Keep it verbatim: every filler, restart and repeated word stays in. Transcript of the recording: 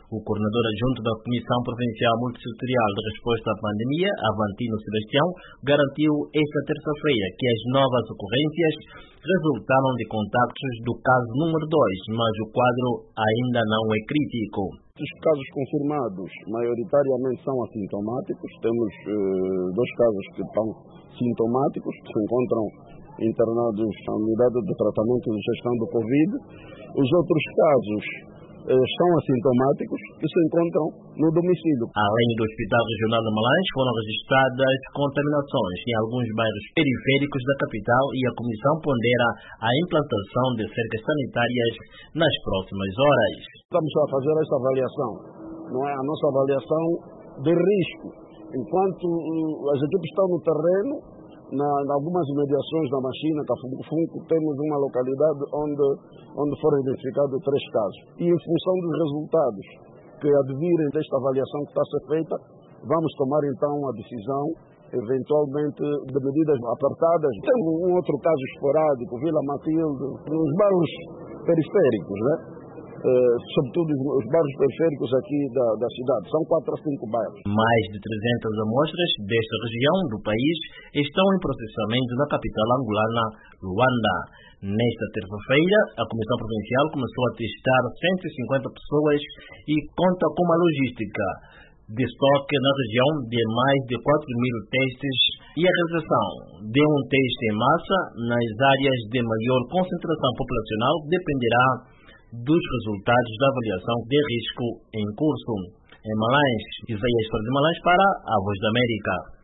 O coordenador adjunto da Comissão Provincial Multissetorial de Resposta à Pandemia, Avantino Sebastião, garantiu esta terça-feira que as novas ocorrências resultaram de contactos do caso número dois, mas o quadro ainda não é crítico. Os casos confirmados maioritariamente são assintomáticos. Temos eh, dois casos que estão sintomáticos, que se encontram internados na unidade de tratamento e gestão do Covid. Os outros casos eh, são assintomáticos e se encontram no domicílio. Além do Hospital Regional de Malães, foram registradas contaminações em alguns bairros periféricos da capital e a Comissão pondera a implantação de cercas sanitárias nas próximas horas. Estamos a fazer essa avaliação, não é a nossa avaliação de risco. Enquanto as equipes estão no terreno, Na, em algumas imediações da Machina, Cafunco, temos uma localidade onde, onde foram identificados três casos. E em função dos resultados que advirem desta avaliação que está a ser feita, vamos tomar então a decisão, eventualmente, de medidas apertadas. Temos um outro caso esporádico, Vila Matilde, nos bairros periféricos, né? Uh, sobretudo os bairros periféricos aqui da, da cidade. São quatro a cinco bairros. Mais de trezentas amostras desta região do país estão em processamento na capital angolana, Luanda. Nesta terça-feira, a Comissão Provincial começou a testar cento e cinquenta pessoas e conta com uma logística de estoque na região de mais de quatro mil testes e a realização de um teste em massa nas áreas de maior concentração populacional dependerá dos resultados da avaliação de risco em curso. Em Malães, Isaías de Malães para a Voz da América.